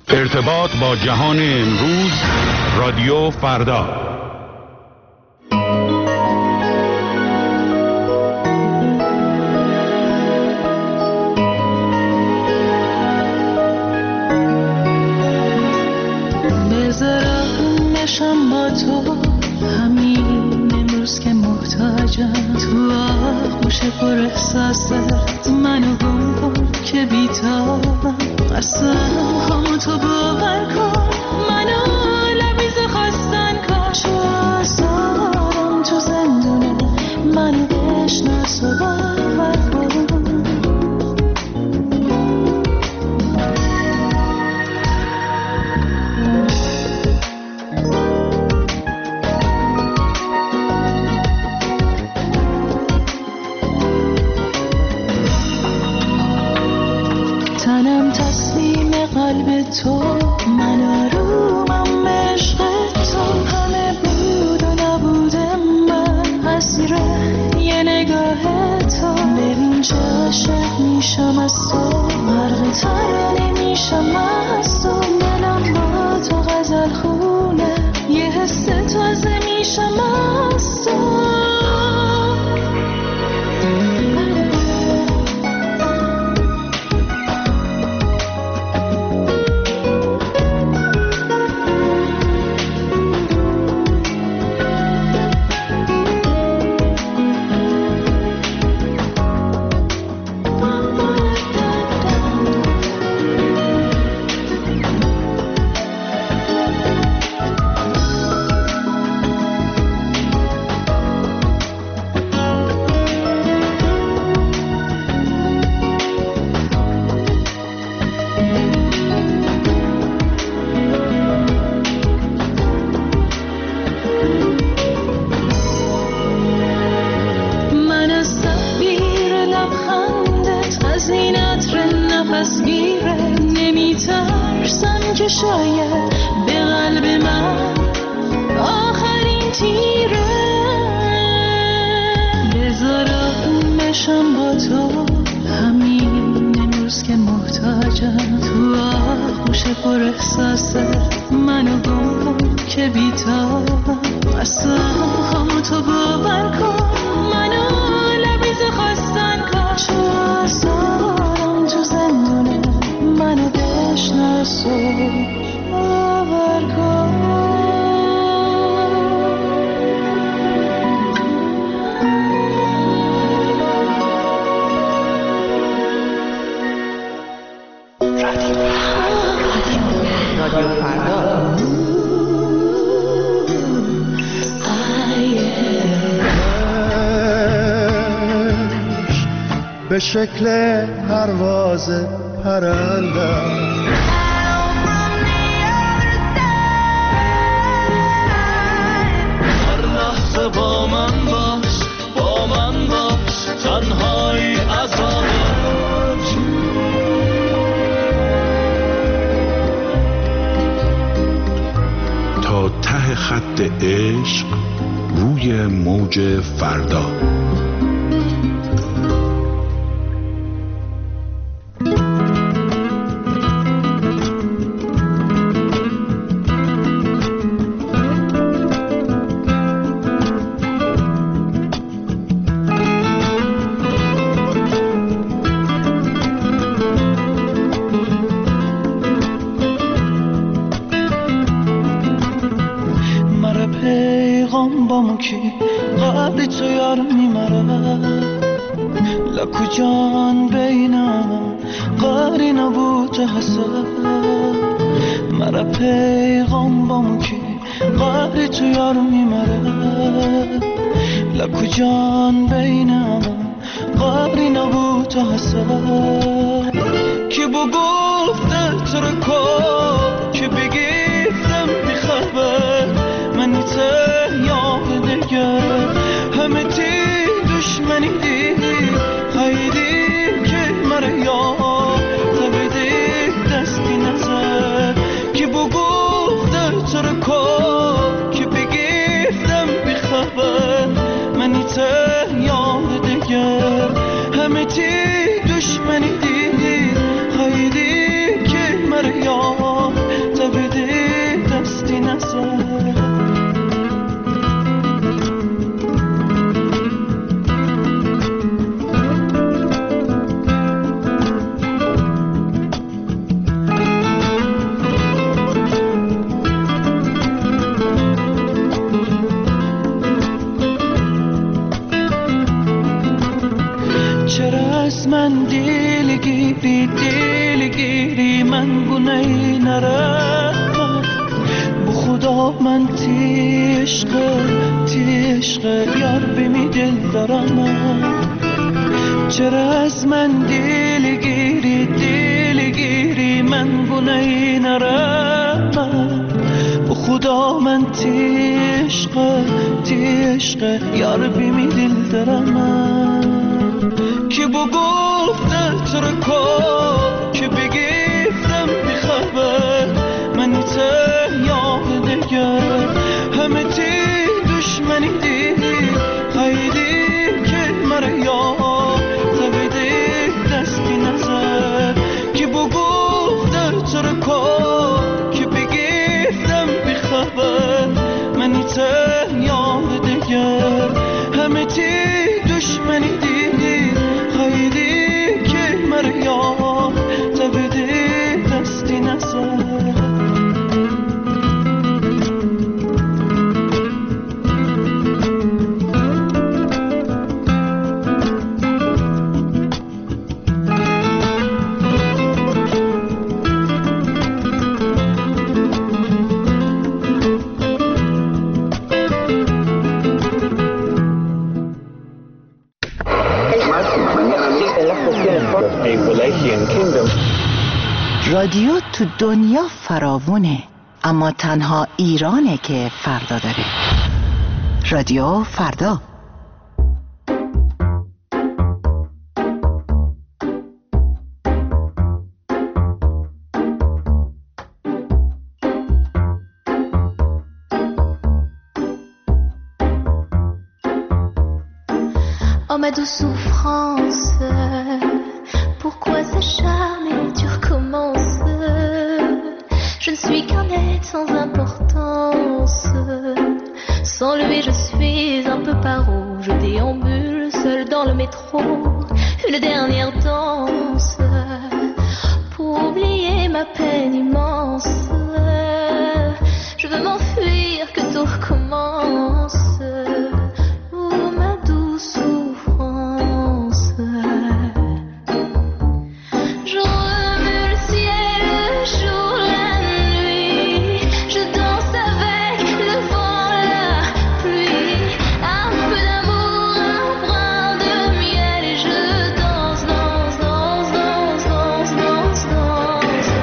ارتباط با جهان امروز، رادیو فردا. بذارم با تو همین امروز که محتاجم، تو آغوش پر احساست منو گم کن که بیتابم، قسم هم تو باور کن منو لبیز خواستن کن، چو آزارم تو زندونه منو بشناس و باور کن. تنم تسلیم قلب تو، من آرومم عشق تو، همه بود و نبود من اسیر یه نگاه تو. ببین چه عاشق میشم از تو، غرق ترانه میشم از تو، دلم با تو غزل خونه، یه حس تازه میشم از تو. شاید به قلب من آخرین تیره، بذارم بشم با تو همین امروز که محتاجم، تو آغوش پر احساست منو گم کن که بیتابم، قسم هم تو باور کن منو لبیز خواستن کن، چو آزارم تو زندونه منو بشناس و باور کن. رادیو فردا به شکل پرواز پرنده با من باش تنهایی عذابت، تا ته خط عشق روی موج فردا. قبلی تو یار میمره لکو جان بینم قاری نبود حسد، مرا پیغام بامو کی قبلی تو یار میمره لکو جان بینم قاری نبود حسد، کی بگفته ترکو کی بگیفتم بخبر منی ته یاد دیگه همه تی دشمنی دی خیلی که مرا یاد تبدی دستی نزد، کی بگفته ترکو کی بگیفتم بخبر منی ته یاد دیگه همه تی دشمنی دی خیلی که مرا یاد من گونه نرم بخدا من تیشق یار بمی دل دارم چرا از من دلگیری من گونه نرم بخدا من تیشق یار بمی دل دارم که بگفته ترکو که بگیفتم بخبر من یاد دیگر همه تی دشمنی دیدی خیلی که مرا یاد تبیدی دستی نظر که بگفته ترکو که بگیفتم بخبر من یاد دیگر همه تی دشمنی دیدی خیلی که مرا یاد تبیدی دستی نظر رادیو تو دنیا فراوونه اما تنها ایرانه که فردا داره. رادیو فردا. Oh ma douce souffrance, pourquoi s'acharner, tu recommences. Je ne suis qu'un être sans importance. Sans lui je suis un peu paro. Je déambule seul dans le métro, une dernière danse pour oublier ma peine immense. Je veux m'enfuir, que tout recommence. Oh ma douce souffrance. Je remue le ciel, le jour, la nuit. Je danse avec le vent, la pluie. Un peu d'amour, un brin de miel. Et je danse, danse, danse, danse, danse, danse, danse.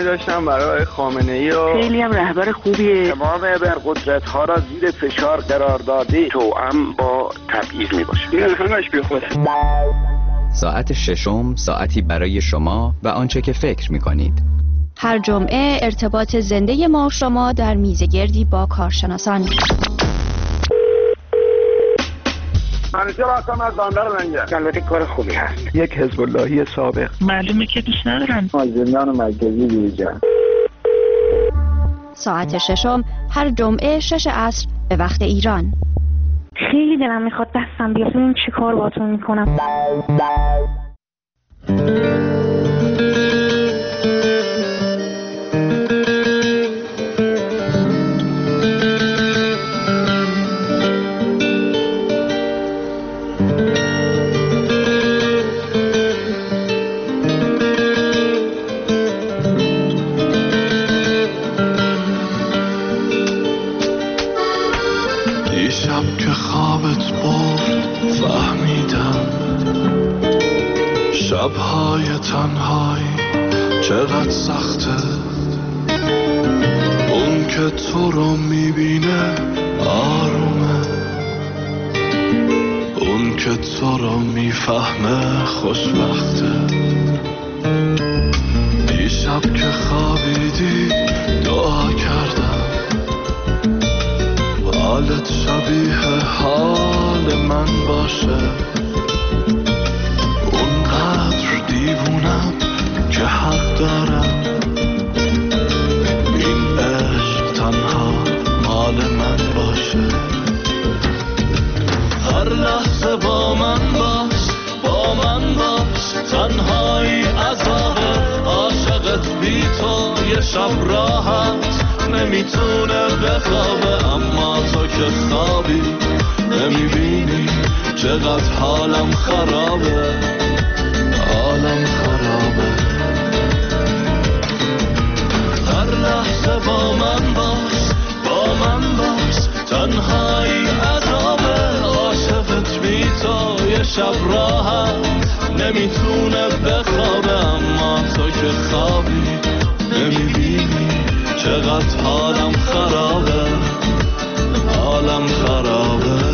پیامی داشتم برای خامنه‌ای و خیلی هم رهبر خوبیه. تمام ابرقدرت ها را زیر فشار قرار داده، توأم با تبعیض می باشه. این همش بی خوده. ساعت ششم ساعتی برای شما و آنچه که فکر می کنید. هر جمعه ارتباط زنده ما و شما در میزگردی با کارشناسان. منیجر هستم از بندر لنگر. البته کار خوبی هست. یک حزب اللهی سابق. معلومه که دوست ندارن. زندان مرکزی بیرجان. ساعت ششم هر جمعه 6 عصر به وقت ایران. خیلی دلم میخواد دستم بیاد. این چی کار باتون میکنم؟ دیشب که خوابت برد فهمیدم شبهای تنهایی چقدر سخته. اون که تو رو میبینه آرومه، اون که تو رو میفهمه خوشبخته. دیشب که خوابیدی دعا کردم حالت شبیه حال من باشه. اونقدر دیوونم که حق دارم این عشق تنها مال من باشه. هر لحظه با من باش، با من باش، تنهایی عذابه. عاشقت بی تو یه شب راحت نمیتونه بخوابه. اما تو که خوابی نمیبینی چقدر حالم خرابه، حالم خرابه. هر لحظه با من باش، با من باش، تنهایی عذابه. عاشقت بی تو یه شب راحت نمیتونه بخوابه. اما تو که خوابی نمیبینی چقدر حالم خرابه، حالم خرابه.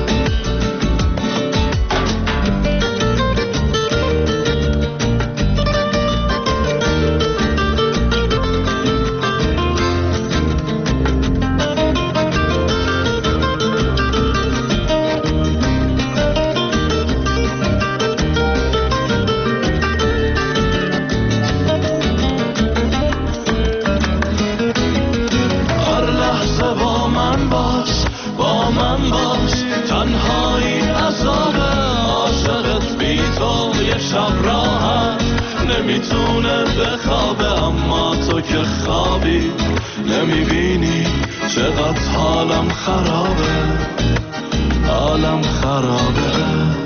نمیتونه بخوابه. اما تو که خوابی نمیبینی چقدر حالم خرابه، حالم خرابه.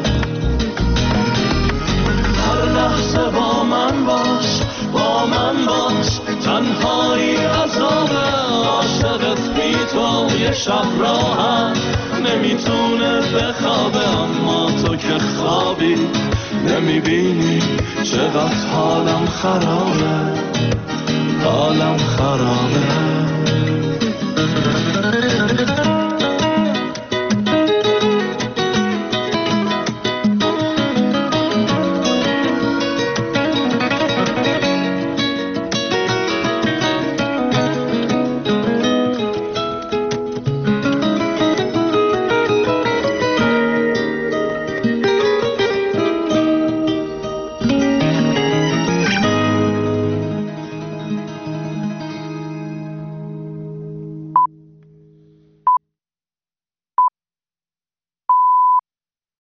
هر لحظه با من باش، با من باش، تنهایی عذابه. عاشقت بی تو یه شب راحت نمیتونه بخوابه. اما تو که خوابی نمیبینی چقدر حالم خرابه، حالم خرابه.